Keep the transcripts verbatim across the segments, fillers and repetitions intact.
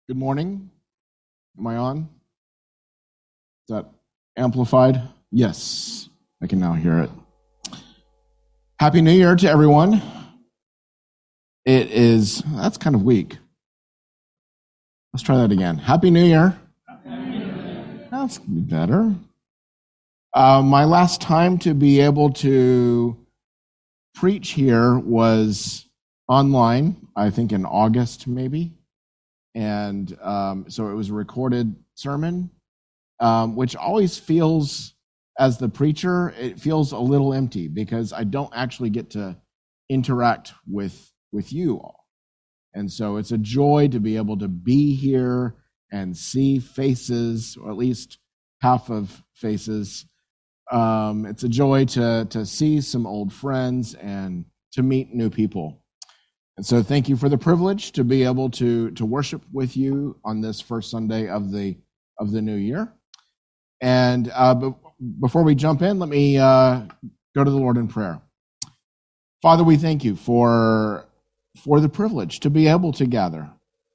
Good morning. Am I on? Is that amplified? Yes, I can now hear it. Happy New Year to everyone. It is, that's kind of weak. Let's try that again. Happy New Year. Happy New Year. That's better. Uh, my last time to be able to preach here was online, I think in August maybe. And um, so it was a recorded sermon, um, which always feels, as the preacher, it feels a little empty because I don't actually get to interact with, with you all. And so it's a joy to be able to be here and see faces, or at least half of faces. Um, it's a joy to, to see some old friends and to meet new people. And so thank you for the privilege to be able to, to worship with you on this first Sunday of the of the new year. And uh, be- before we jump in, let me uh, go to the Lord in prayer. Father, we thank you for, for the privilege to be able to gather.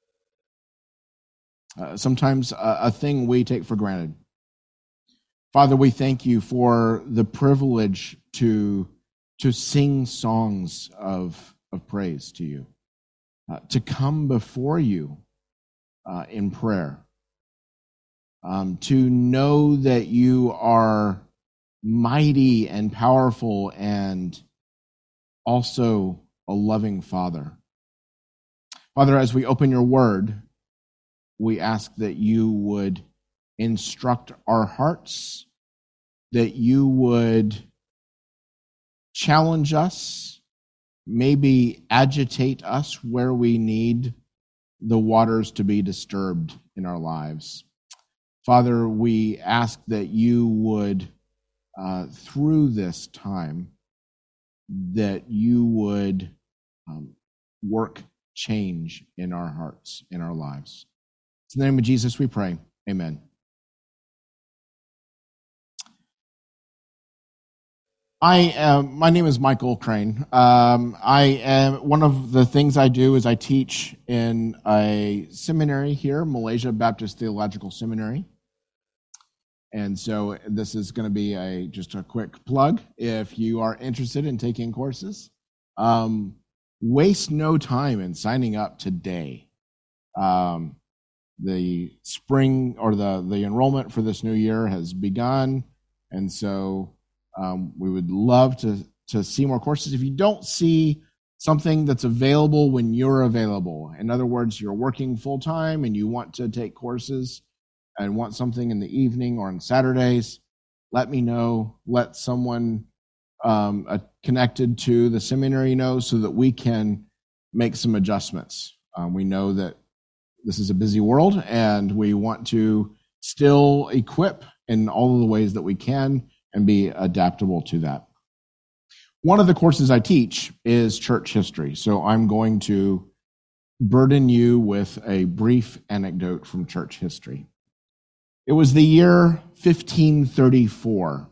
Uh, sometimes a, a thing we take for granted. Father, we thank you for the privilege to, to sing songs of of praise to you, uh, to come before you uh, in prayer, um, to know that you are mighty and powerful and also a loving Father. Father, as we open your word, we ask that you would instruct our hearts, that you would challenge us, maybe agitate us where we need the waters to be disturbed in our lives. Father, we ask that you would, uh, through this time, that you would um, work change in our hearts, in our lives. In the name of Jesus we pray. Amen. I am, my name is Michael Crane. Um, I am, one of the things I do is I teach in a seminary here, Malaysia Baptist Theological Seminary. And so this is going to be a just a quick plug. If you are interested in taking courses, um, waste no time in signing up today. Um, the spring or the, the enrollment for this new year has begun. And so Um, we would love to, to see more courses. If you don't see something that's available when you're available, in other words, you're working full-time and you want to take courses and want something in the evening or on Saturdays, let me know. Let someone um, uh, connected to the seminary know so that we can make some adjustments. Um, we know that this is a busy world and we want to still equip in all of the ways that we can and be adaptable to that. One of the courses I teach is church history, so I'm going to burden you with a brief anecdote from church history. It was the year fifteen thirty-four.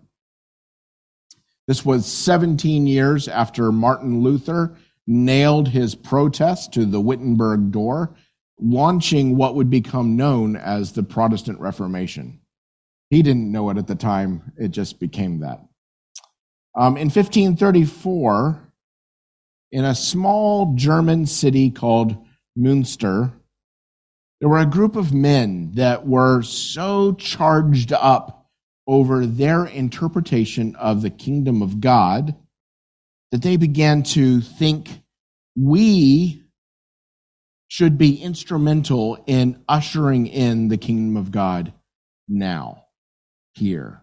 This was seventeen years after Martin Luther nailed his protest to the Wittenberg door, launching what would become known as the Protestant Reformation. He didn't know it at the time. It just became that. Um, in fifteen thirty-four, in a small German city called Münster, there were a group of men that were so charged up over their interpretation of the kingdom of God that they began to think we should be instrumental in ushering in the kingdom of God now. Here.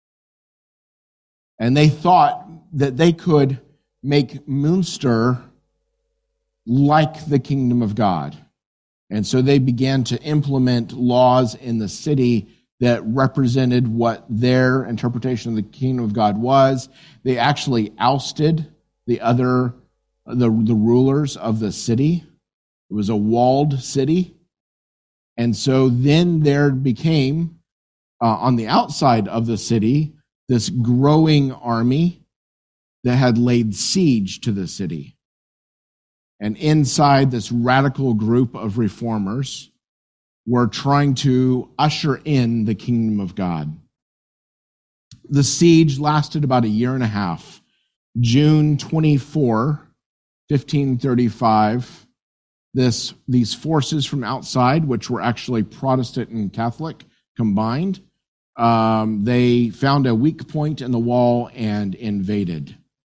And they thought that they could make Münster like the kingdom of God. And so they began to implement laws in the city that represented what their interpretation of the kingdom of God was. They actually ousted the other, the, the rulers of the city. It was a walled city. And so then there became Uh, on the outside of the city, this growing army that had laid siege to the city. And inside this radical group of reformers were trying to usher in the kingdom of God. The siege lasted about a year and a half. June twenty-fourth, fifteen thirty-five, this, these forces from outside, which were actually Protestant and Catholic combined, um, they found a weak point in the wall and invaded,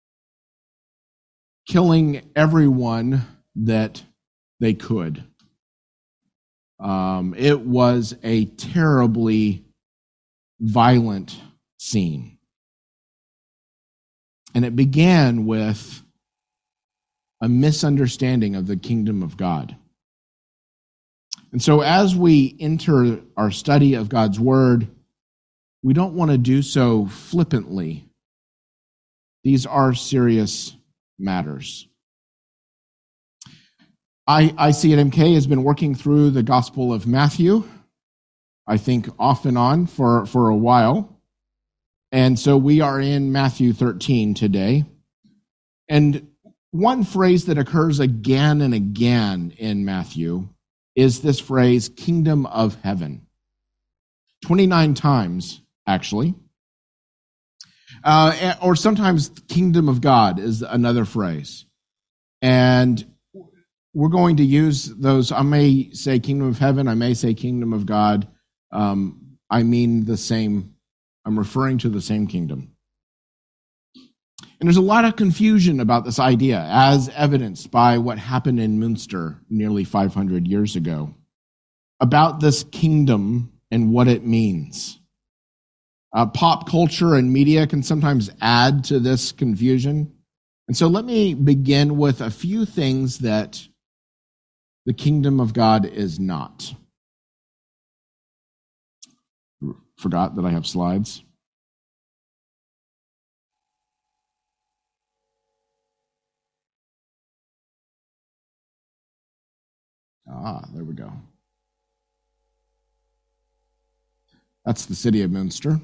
killing everyone that they could. Um, it was a terribly violent scene. And it began with a misunderstanding of the kingdom of God. And so as we enter our study of God's word, we don't want to do so flippantly. These are serious matters. I, I C at M K has been working through the Gospel of Matthew, I think off and on for, for a while. And so we are in Matthew thirteen today. And one phrase that occurs again and again in Matthew is this phrase, kingdom of heaven. twenty-nine times, actually. Uh, or sometimes kingdom of God is another phrase. And we're going to use those. I may say kingdom of heaven. I may say kingdom of God. Um, I mean the same. I'm referring to the same kingdom. And there's a lot of confusion about this idea, as evidenced by what happened in Münster nearly five hundred years ago, about this kingdom and what it means. Uh, pop culture and media can sometimes add to this confusion. And so let me begin with a few things that the kingdom of God is not. Forgot that I have slides. Ah, there we go. That's the city of Münster.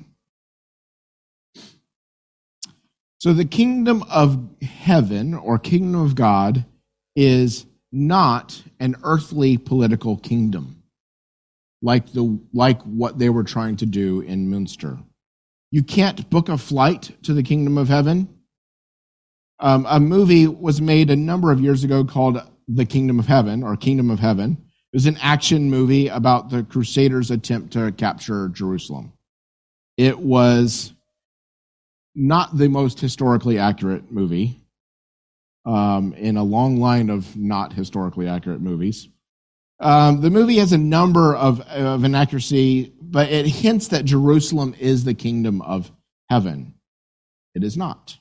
So the kingdom of heaven, or kingdom of God, is not an earthly political kingdom, like the like what they were trying to do in Münster. You can't book a flight to the kingdom of heaven. Um, a movie was made a number of years ago called The Kingdom of Heaven, or Kingdom of Heaven. It was an action movie about the Crusaders' attempt to capture Jerusalem. It was not the most historically accurate movie um, in a long line of not historically accurate movies. Um, the movie has a number of, of inaccuracy, but it hints that Jerusalem is the kingdom of heaven. It is not.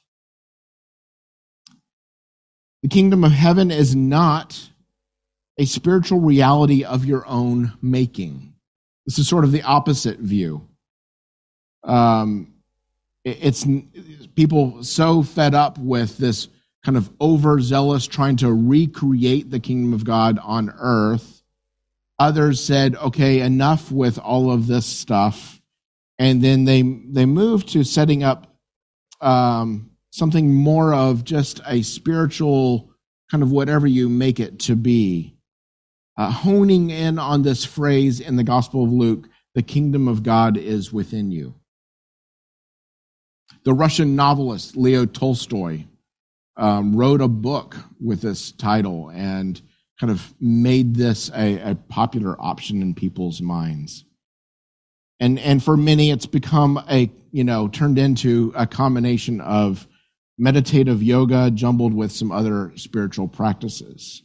The kingdom of heaven is not a spiritual reality of your own making. This is sort of the opposite view. Um, it's people so fed up with this kind of overzealous trying to recreate the kingdom of God on earth. Others said, okay, enough with all of this stuff. And then they they moved to setting up um, something more of just a spiritual kind of whatever you make it to be. Uh, honing in on this phrase in the Gospel of Luke, the kingdom of God is within you. The Russian novelist Leo Tolstoy um, wrote a book with this title and kind of made this a, a popular option in people's minds. And and for many, it's become a, you know, turned into a combination of meditative yoga jumbled with some other spiritual practices.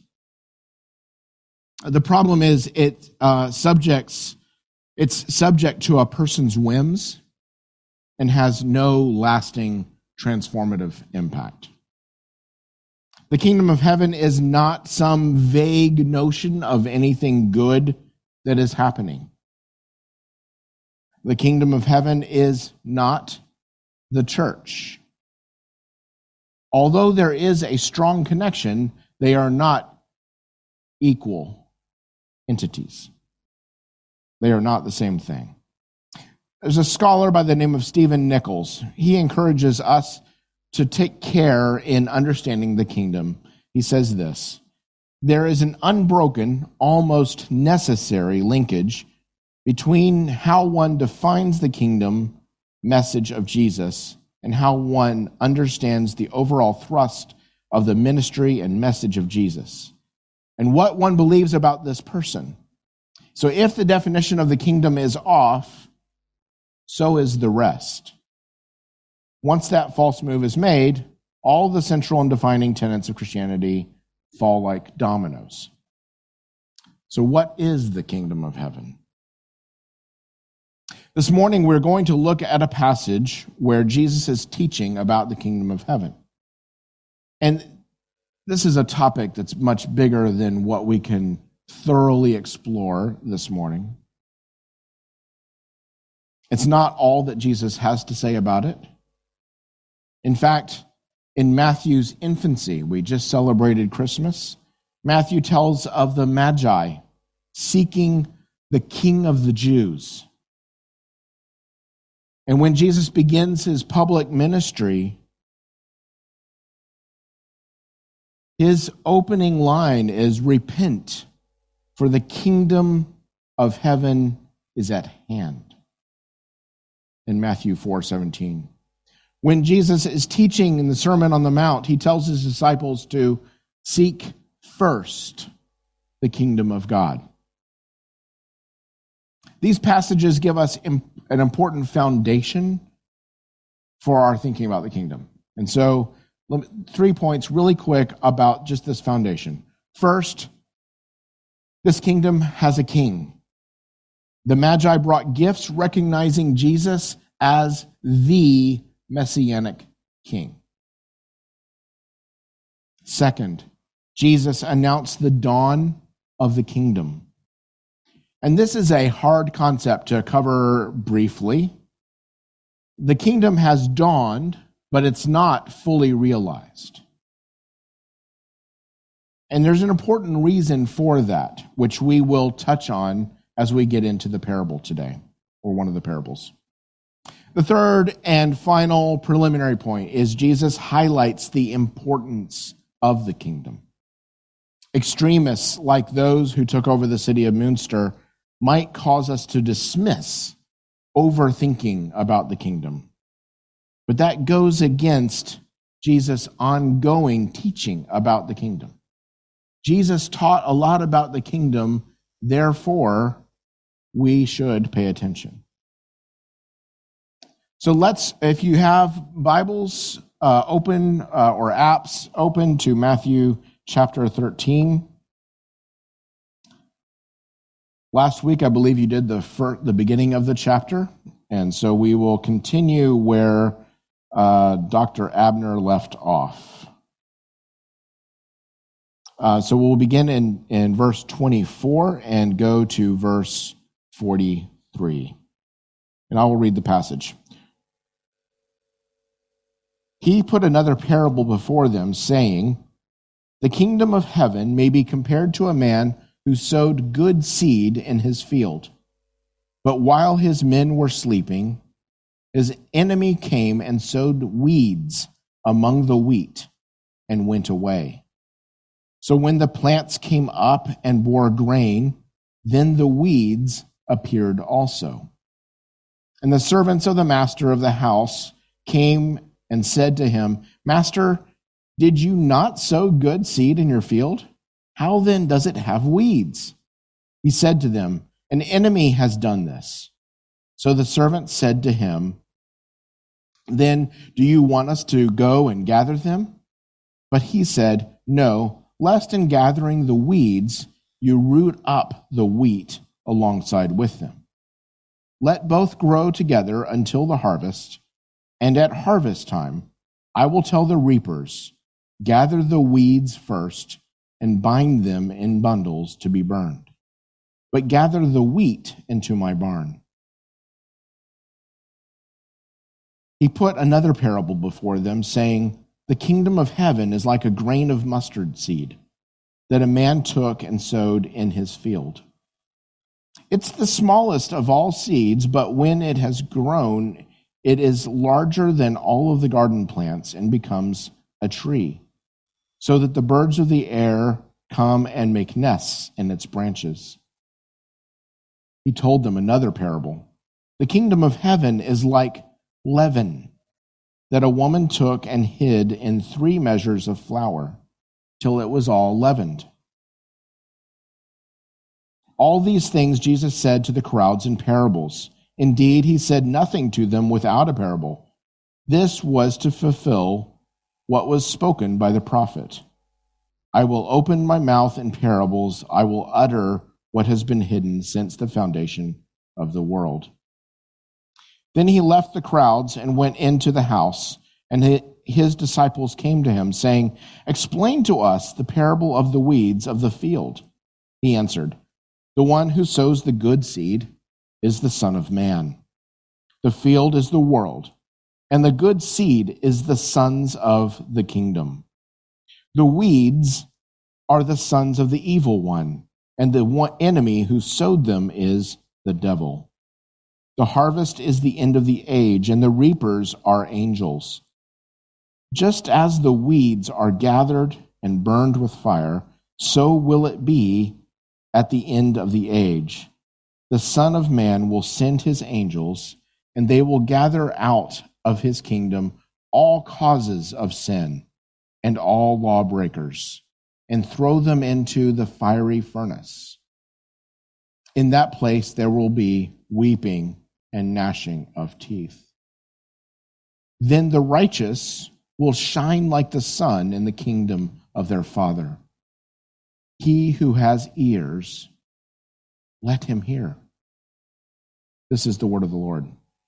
The problem is it uh, subjects, it's subject to a person's whims and has no lasting transformative impact. The kingdom of heaven is not some vague notion of anything good that is happening. The kingdom of heaven is not the church. Although there is a strong connection, they are not equal entities. They are not the same thing. There's a scholar by the name of Stephen Nichols. He encourages us to take care in understanding the kingdom. He says this: there is an unbroken, almost necessary linkage between how one defines the kingdom message of Jesus and how one understands the overall thrust of the ministry and message of Jesus, and what one believes about this person. So if the definition of the kingdom is off, so is the rest. Once that false move is made, all the central and defining tenets of Christianity fall like dominoes. So what is the kingdom of heaven? This morning, we're going to look at a passage where Jesus is teaching about the kingdom of heaven. And this is a topic that's much bigger than what we can thoroughly explore this morning. It's not all that Jesus has to say about it. In fact, in Matthew's infancy, we just celebrated Christmas, Matthew tells of the Magi seeking the King of the Jews. And when Jesus begins his public ministry, his opening line is, "Repent, for the kingdom of heaven is at hand," in Matthew four seventeen. When Jesus is teaching in the Sermon on the Mount, he tells his disciples to seek first the kingdom of God. These passages give us an important foundation for our thinking about the kingdom. And so, three points really quick about just this foundation. First, this kingdom has a king. The Magi brought gifts recognizing Jesus as the Messianic king. Second, Jesus announced the dawn of the kingdom. And this is a hard concept to cover briefly. The kingdom has dawned, but it's not fully realized. And there's an important reason for that, which we will touch on as we get into the parable today, or one of the parables. The third and final preliminary point is Jesus highlights the importance of the kingdom. Extremists like those who took over the city of Münster might cause us to dismiss overthinking about the kingdom. But that goes against Jesus' ongoing teaching about the kingdom. Jesus taught a lot about the kingdom, therefore, we should pay attention. So let's, if you have Bibles uh, open uh, or apps open to Matthew chapter thirteen. Last week, I believe you did the first, the beginning of the chapter, and so we will continue where uh, Doctor Abner left off. Uh, so we'll begin in, in verse twenty-four and go to verse forty-three. And I will read the passage. He put another parable before them, saying, "The kingdom of heaven may be compared to a man who sowed good seed in his field. But while his men were sleeping, his enemy came and sowed weeds among the wheat and went away. So when the plants came up and bore grain, then the weeds appeared also. And the servants of the master of the house came and said to him, 'Master, did you not sow good seed in your field? How then does it have weeds?' He said to them, 'An enemy has done this.' So the servant said to him, 'Then do you want us to go and gather them?' But he said, 'No, lest in gathering the weeds you root up the wheat alongside with them. Let both grow together until the harvest, and at harvest time I will tell the reapers, gather the weeds first and bind them in bundles to be burned, but gather the wheat into my barn.' He put another parable before them, saying, 'The kingdom of heaven is like a grain of mustard seed that a man took and sowed in his field. It's the smallest of all seeds, but when it has grown, it is larger than all of the garden plants and becomes a tree, so that the birds of the air come and make nests in its branches. He told them another parable. The kingdom of heaven is like leaven that a woman took and hid in three measures of flour till it was all leavened. All these things Jesus said to the crowds in parables. Indeed, he said nothing to them without a parable. This was to fulfill what was spoken by the prophet. I will open my mouth in parables. I will utter what has been hidden since the foundation of the world. Then he left the crowds and went into the house, and his disciples came to him, saying, Explain to us the parable of the weeds of the field. He answered, The one who sows the good seed is the Son of Man. The field is the world, and the good seed is the sons of the kingdom. The weeds are the sons of the evil one, and the one enemy who sowed them is the devil. The harvest is the end of the age, and the reapers are angels. Just as the weeds are gathered and burned with fire, so will it be at the end of the age. The Son of Man will send his angels, and they will gather out of his kingdom all causes of sin and all lawbreakers, and throw them into the fiery furnace. In that place there will be weeping and gnashing of teeth. Then the righteous will shine like the sun in the kingdom of their Father. He who has ears, let him hear. This is the word of the Lord.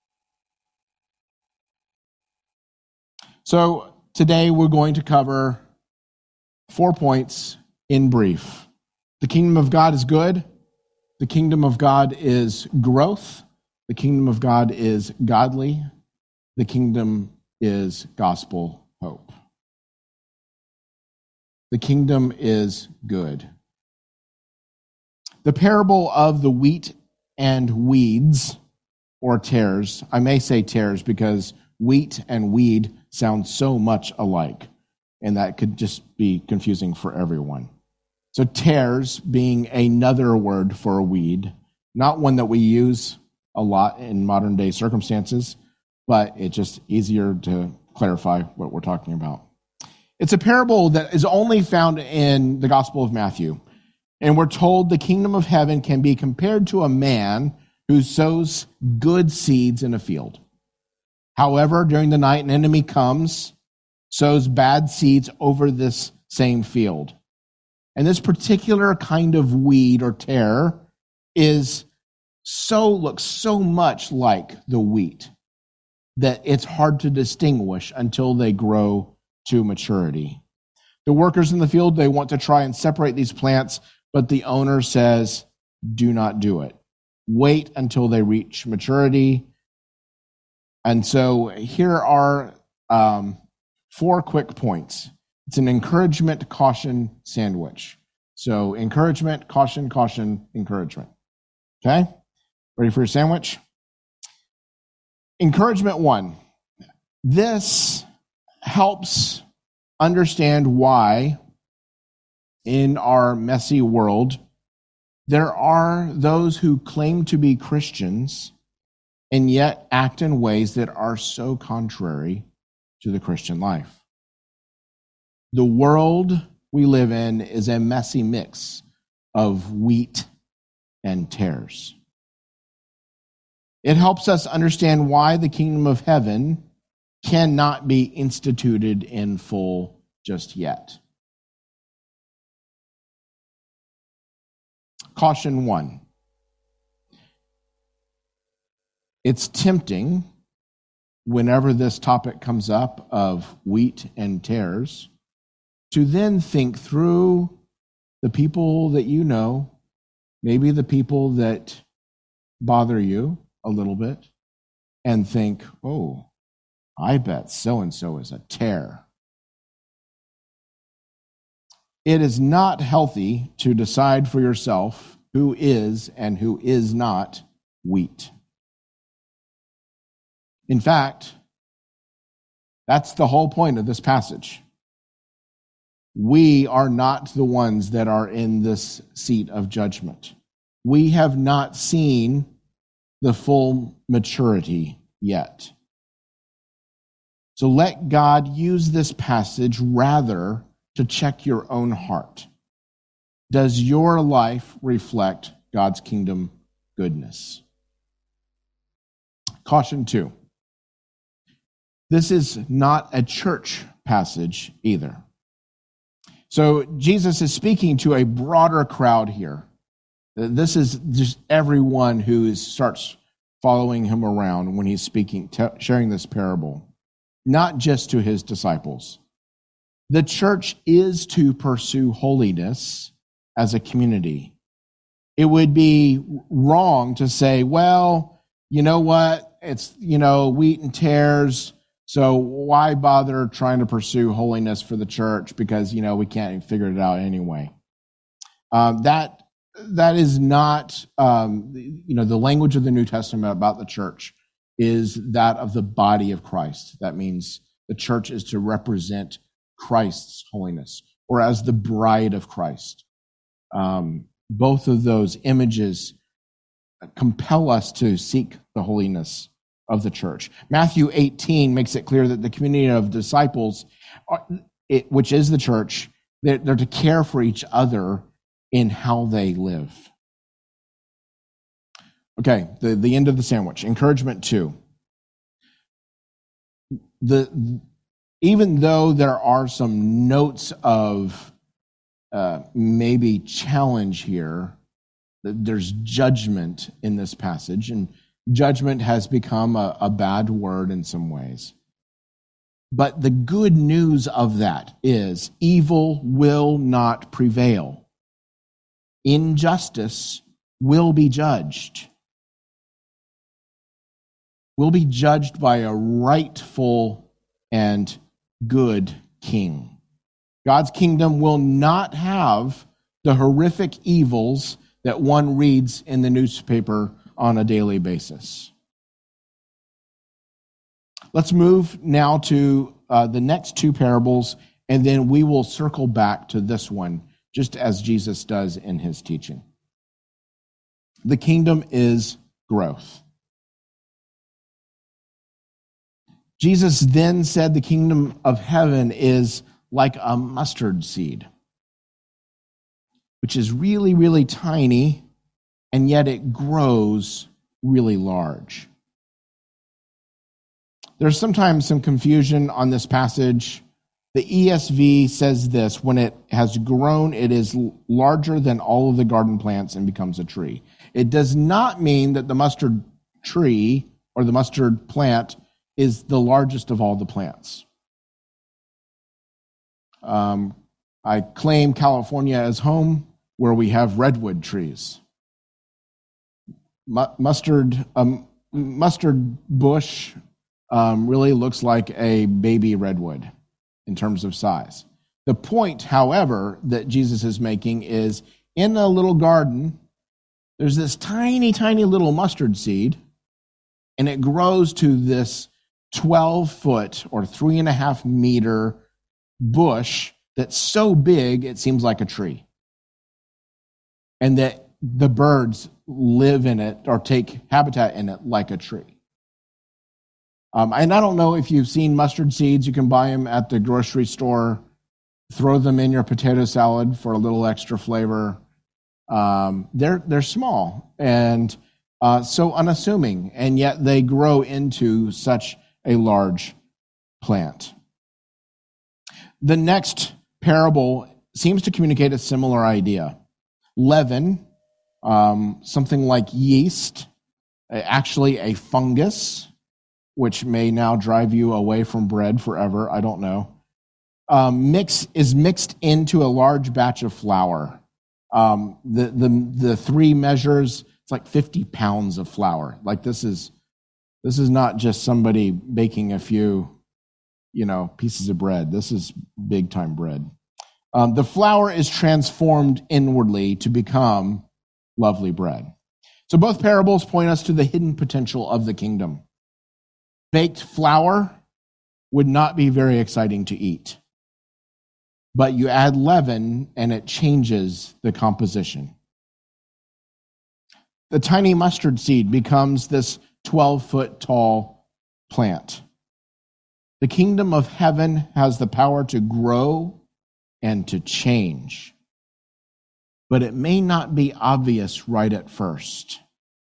So today we're going to cover four points in brief. The kingdom of God is good. The kingdom of God is growth. The kingdom of God is godly. The kingdom is gospel hope. The kingdom is good. The parable of the wheat and weeds, or tares. I may say tares because wheat and weed sound so much alike, and that could just be confusing for everyone. So tares being another word for a weed, not one that we use a lot in modern day circumstances, but it's just easier to clarify what we're talking about. It's a parable that is only found in the Gospel of Matthew. And we're told the kingdom of heaven can be compared to a man who sows good seeds in a field. However, during the night, an enemy comes, sows bad seeds over this same field. And this particular kind of weed or tare is so looks so much like the wheat that it's hard to distinguish until they grow to maturity. The workers in the field, they want to try and separate these plants, but the owner says, do not do it. Wait until they reach maturity. And so here are um, four quick points. It's an encouragement, caution, sandwich. So encouragement, caution, caution, encouragement. Okay? Ready for your sandwich? Encouragement one. This helps understand why in our messy world there are those who claim to be Christians and yet act in ways that are so contrary to the Christian life. The world we live in is a messy mix of wheat and tares. It helps us understand why the kingdom of heaven cannot be instituted in full just yet. Caution one. It's tempting whenever this topic comes up of wheat and tares to then think through the people that you know, maybe the people that bother you a little bit, and think, oh, I bet so-and-so is a tare. It is not healthy to decide for yourself who is and who is not wheat. In fact, that's the whole point of this passage. We are not the ones that are in this seat of judgment. We have not seen the full maturity yet. So let God use this passage rather to check your own heart. Does your life reflect God's kingdom goodness? Caution two. This is not a church passage either. So Jesus is speaking to a broader crowd here. This is just everyone who is, starts following him around when he's speaking, t- sharing this parable, not just to his disciples. The church is to pursue holiness as a community. It would be wrong to say, well, you know what? It's, you know, wheat and tares. So why bother trying to pursue holiness for the church? Because, you know, we can't figure it out anyway. Um, that that is not, um, you know, the language of the New Testament about the church is that of the body of Christ. That means the church is to represent Christ's holiness, or as the bride of Christ. Um, both of those images compel us to seek the holiness of the church. Matthew eighteen makes it clear that the community of disciples, are, it, which is the church, they're, they're to care for each other in how they live. Okay, the, the end of the sandwich. Encouragement two. The, even though there are some notes of uh, maybe challenge here, there's judgment in this passage, and judgment has become a, a bad word in some ways. But the good news of that is evil will not prevail. Injustice will be judged. Will be judged by a rightful and good king. God's kingdom will not have the horrific evils that one reads in the newspaper on a daily basis. Let's move now to uh, the next two parables, and then we will circle back to this one, just as Jesus does in his teaching. The kingdom is growth. Jesus then said the kingdom of heaven is like a mustard seed, which is really, really tiny, and yet it grows really large. There's sometimes some confusion on this passage. The E S V says this: when it has grown, it is larger than all of the garden plants and becomes a tree. It does not mean that the mustard tree or the mustard plant is the largest of all the plants. Um, I claim California as home, where we have redwood trees. M- mustard, um, mustard bush um, really looks like a baby redwood in terms of size. The point, however, that Jesus is making is in a little garden, there's this tiny, tiny little mustard seed, and it grows to this twelve foot or three and a half meter bush that's so big it seems like a tree. And that the birds live in it or take habitat in it like a tree. Um, and I don't know if you've seen mustard seeds. You can buy them at the grocery store. Throw them in your potato salad for a little extra flavor. Um, they're they're small and uh, so unassuming, and yet they grow into such a large plant. The next parable seems to communicate a similar idea. Leaven, um, something like yeast, actually a fungus, which may now drive you away from bread forever, I don't know, um, mix is mixed into a large batch of flour. Um, the, the, the three measures, it's like fifty pounds of flour. Like this is, this is not just somebody baking a few, you know, pieces of bread. This is big time bread. Um, the flour is transformed inwardly to become lovely bread. So both parables point us to the hidden potential of the kingdom. Baked flour would not be very exciting to eat. but you add leaven and it changes the composition. The tiny mustard seed becomes this twelve-foot tall plant. The kingdom of heaven has the power to grow and to change, but it may not be obvious right at first.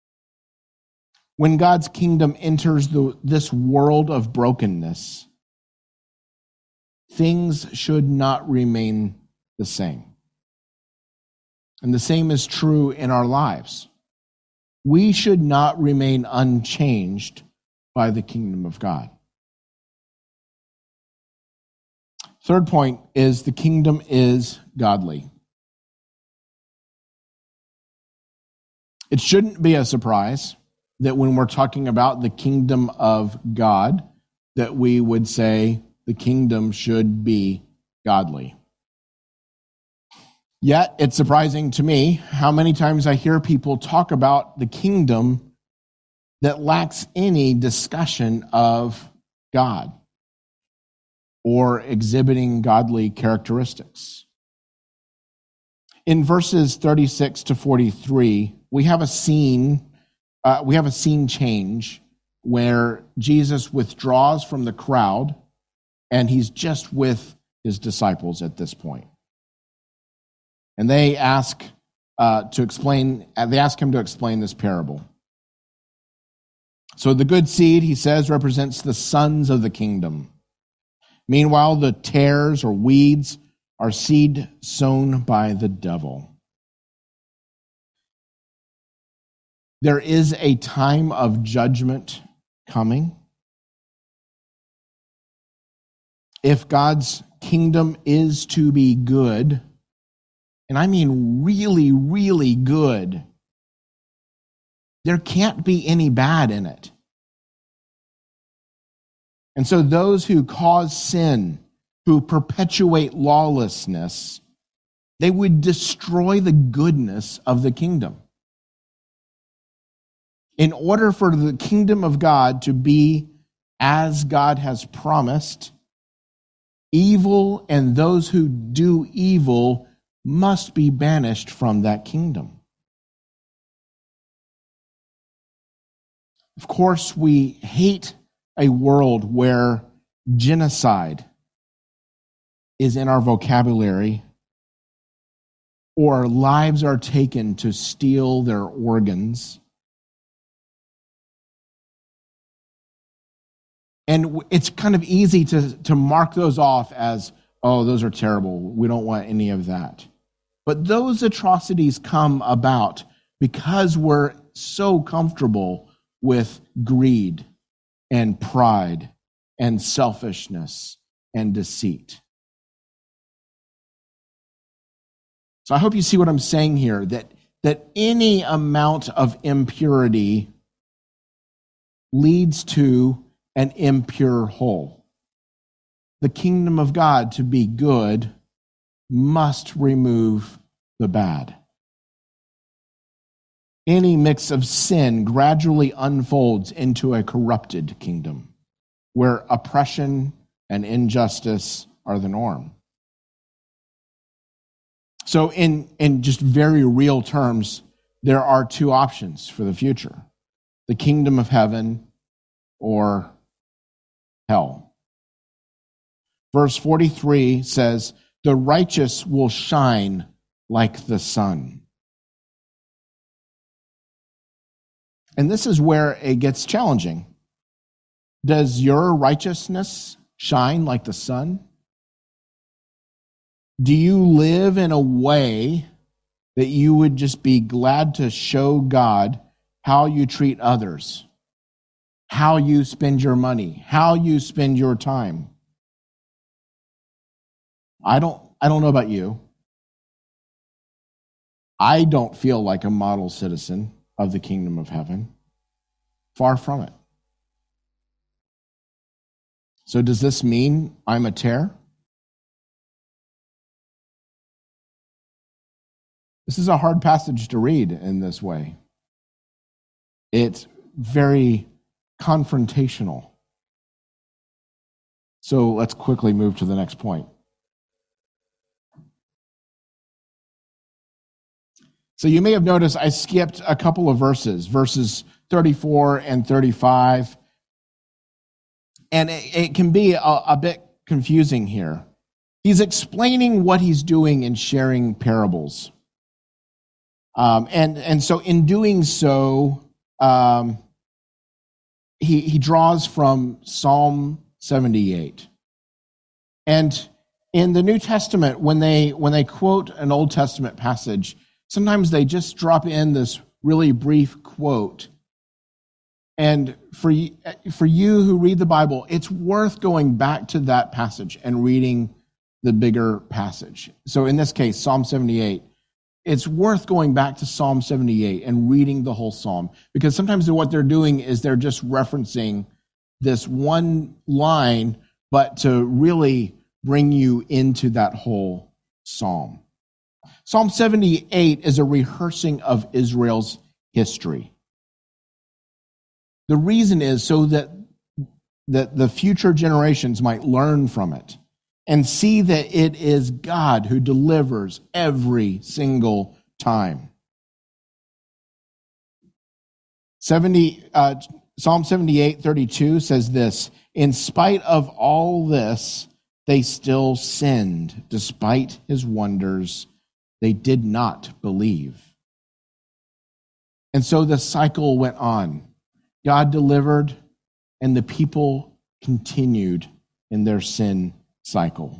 When God's kingdom enters the, this world of brokenness, things should not remain the same. And the same is true in our lives. We should not remain unchanged by the kingdom of God. Third point is the kingdom is godly. It shouldn't be a surprise that when we're talking about the kingdom of God, that we would say the kingdom should be godly. Yet, it's surprising to me how many times I hear people talk about the kingdom that lacks any discussion of God or exhibiting godly characteristics. In verses thirty-six to forty-three, we have a scene, uh, we have a scene change where Jesus withdraws from the crowd and he's just with his disciples at this point. And they ask uh, to explain. They ask him to explain this parable. So the good seed, he says, represents the sons of the kingdom. Meanwhile, the tares or weeds are seed sown by the devil. There is a time of judgment coming. If God's kingdom is to be good, and I mean really, really good, there can't be any bad in it. And so those who cause sin, who perpetuate lawlessness, they would destroy the goodness of the kingdom. In order for the kingdom of God to be as God has promised, evil and those who do evil must be banished from that kingdom. Of course, we hate a world where genocide is in our vocabulary, or lives are taken to steal their organs. And it's kind of easy to, to mark those off as, oh, those are terrible. We don't want any of that. But those atrocities come about because we're so comfortable with greed and pride and selfishness and deceit. So I hope you see what I'm saying here, that, that any amount of impurity leads to an impure whole. The kingdom of God, to be good, must remove the bad. Any mix of sin gradually unfolds into a corrupted kingdom where oppression and injustice are the norm. So in, in just very real terms, there are two options for the future: the kingdom of heaven or hell. Verse forty-three says, "The righteous will shine like the sun." And this is where it gets challenging. Does your righteousness shine like the sun? Do you live in a way that you would just be glad to show God how you treat others, how you spend your money, how you spend your time? I don't, I don't know about you. I don't feel like a model citizen of the kingdom of heaven. Far from it. So does this mean I'm a tare? This is a hard passage to read in this way. It's very confrontational. So let's quickly move to the next point. So you may have noticed I skipped a couple of verses, verses thirty-four and thirty-five. And it, it can be a, a bit confusing here. He's explaining what he's doing in sharing parables. Um, and, and so in doing so, um, he, he draws from Psalm seventy-eight. And in the New Testament, when they when they quote an Old Testament passage, sometimes they just drop in this really brief quote. And for you, for you who read the Bible, it's worth going back to that passage and reading the bigger passage. So in this case, Psalm seventy-eight, it's worth going back to Psalm seventy-eight and reading the whole psalm, because sometimes what they're doing is they're just referencing this one line, but to really bring you into that whole psalm. Psalm seventy-eight is a rehearsing of Israel's history. The reason is so that, that the future generations might learn from it and see that it is God who delivers every single time. seventy, uh, Psalm seventy-eight thirty-two says this: in spite of all this, they still sinned. Despite his wonders, they did not believe. And so the cycle went on. God delivered, and the people continued in their sin cycle.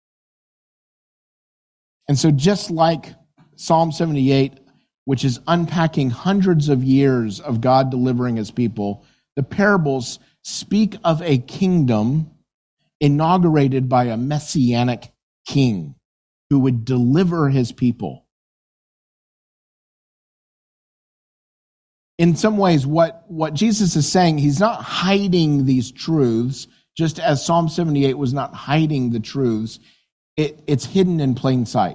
And so just like Psalm seventy-eight, which is unpacking hundreds of years of God delivering his people, the parables speak of a kingdom inaugurated by a messianic king who would deliver his people. In some ways, what, what Jesus is saying, he's not hiding these truths, just as Psalm seventy-eight was not hiding the truths. It, it's hidden in plain sight.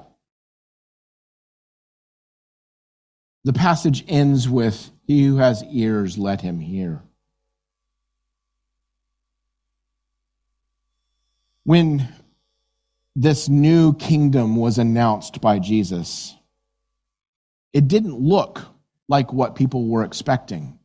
The passage ends with, he who has ears, let him hear. When this new kingdom was announced by Jesus, it didn't look like what people were expecting.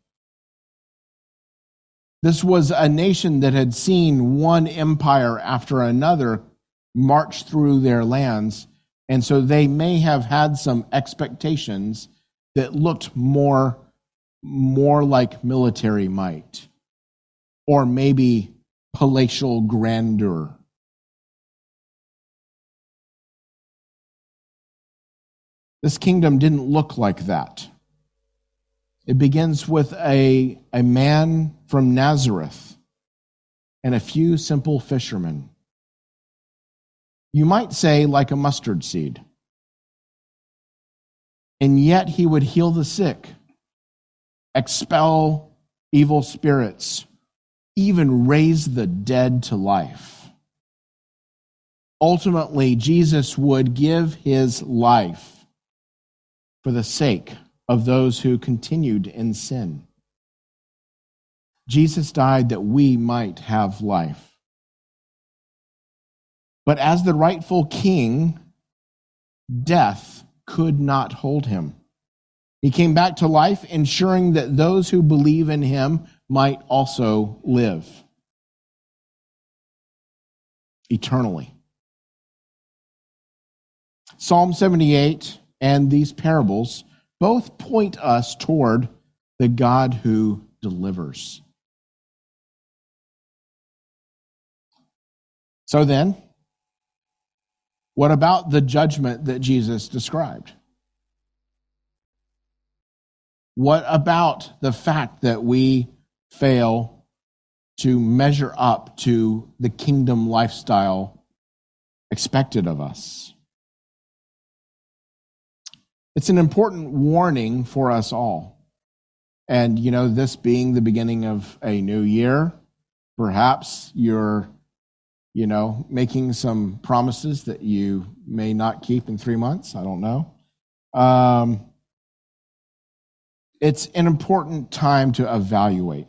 This was a nation that had seen one empire after another march through their lands, and so they may have had some expectations that looked more, more like military might, or maybe palatial grandeur. This kingdom didn't look like that. It begins with a, a man from Nazareth and a few simple fishermen. You might say like a mustard seed. And yet he would heal the sick, expel evil spirits, even raise the dead to life. Ultimately, Jesus would give his life for the sake of those who continued in sin. Jesus died that we might have life. But as the rightful king, death could not hold him. He came back to life, ensuring that those who believe in him might also live eternally. Psalm seventy-eight and these parables both point us toward the God who delivers. So then, what about the judgment that Jesus described? What about the fact that we fail to measure up to the kingdom lifestyle expected of us? It's an important warning for us all. And, you know, this being the beginning of a new year, perhaps you're, you know, making some promises that you may not keep in three months. I don't know. Um, it's an important time to evaluate.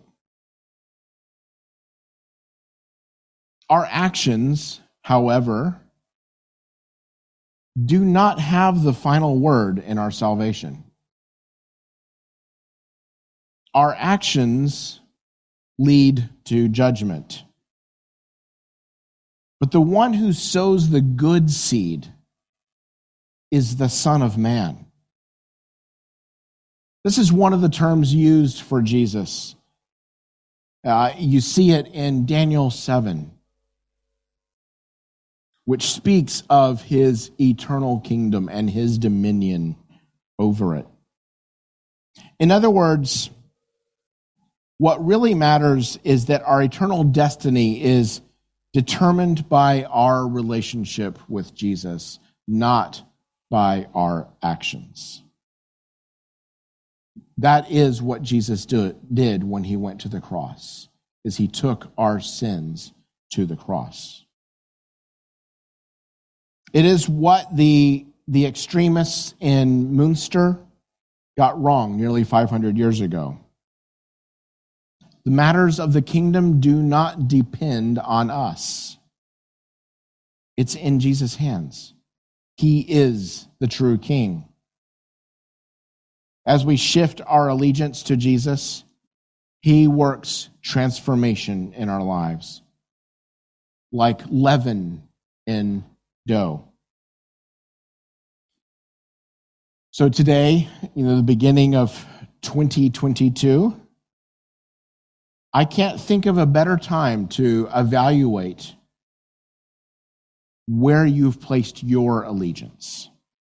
Our actions, however, do not have the final word in our salvation. Our actions lead to judgment. But the one who sows the good seed is the Son of Man. This is one of the terms used for Jesus. Uh, you see it in Daniel seven, which speaks of his eternal kingdom and his dominion over it. In other words, what really matters is that our eternal destiny is determined by our relationship with Jesus, not by our actions. That is what Jesus do, did when he went to the cross, is he took our sins to the cross. It is what the, the extremists in Munster got wrong nearly five hundred years ago. The matters of the kingdom do not depend on us. It's in Jesus' hands. He is the true king. As we shift our allegiance to Jesus, he works transformation in our lives, like leaven in dough. So today, you know, the beginning of twenty twenty-two, I can't think of a better time to evaluate where you've placed your allegiance.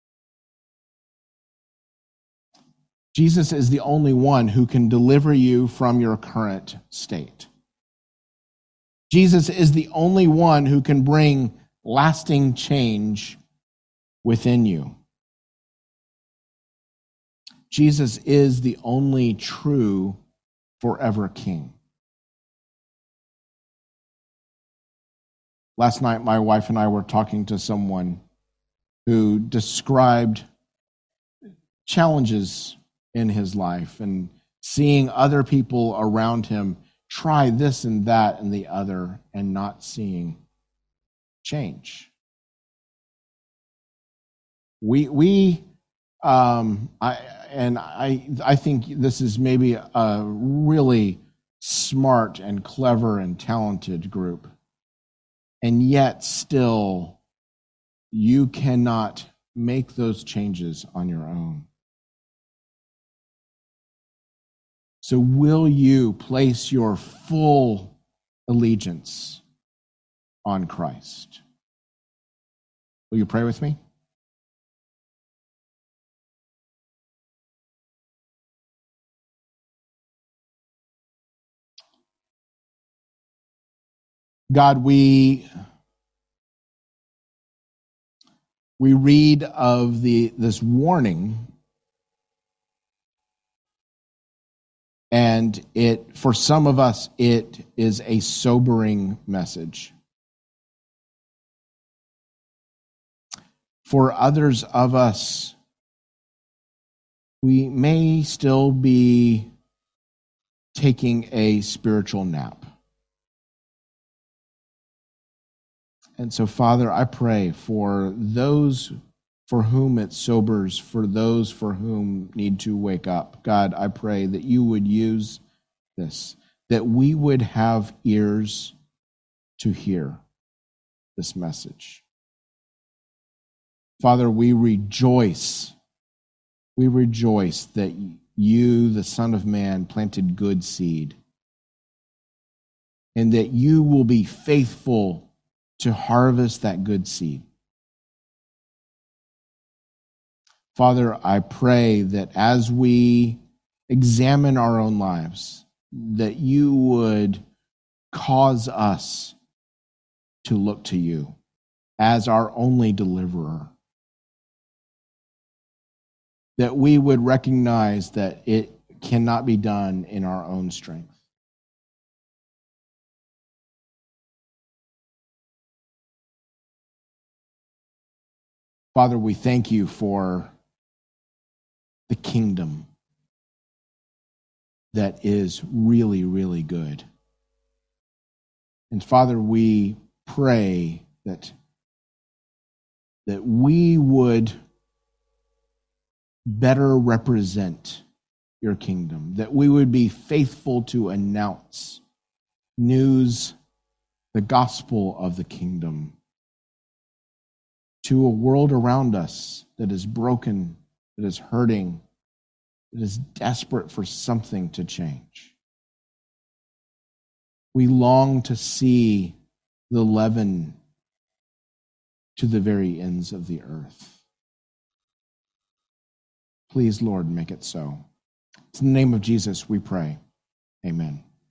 Jesus is the only one who can deliver you from your current state. Jesus is the only one who can bring lasting change within you. Jesus is the only true forever king. Last night, my wife and I were talking to someone who described challenges in his life and seeing other people around him try this and that and the other and not seeing change. We, we, um, I, and I, I think this is maybe a really smart and clever and talented group. And yet still, you cannot make those changes on your own. So will you place your full allegiance on Christ? Will you pray with me? God, we we read of the this warning, and it for some of us it is a sobering message. For others of us, we may still be taking a spiritual nap. And so, Father, I pray for those for whom it sobers, for those for whom need to wake up. God, I pray that you would use this, that we would have ears to hear this message. Father, we rejoice. We rejoice that you, the Son of Man, planted good seed, and that you will be faithful to harvest that good seed. Father, I pray that as we examine our own lives, that you would cause us to look to you as our only deliverer. That we would recognize that it cannot be done in our own strength. Father, we thank you for the kingdom that is really, really good. And Father, we pray that that we would better represent your kingdom, that we would be faithful to announce news, the gospel of the kingdom to a world around us that is broken, that is hurting, that is desperate for something to change. We long to see the leaven to the very ends of the earth. Please, Lord, make it so. In the name of Jesus, we pray. Amen.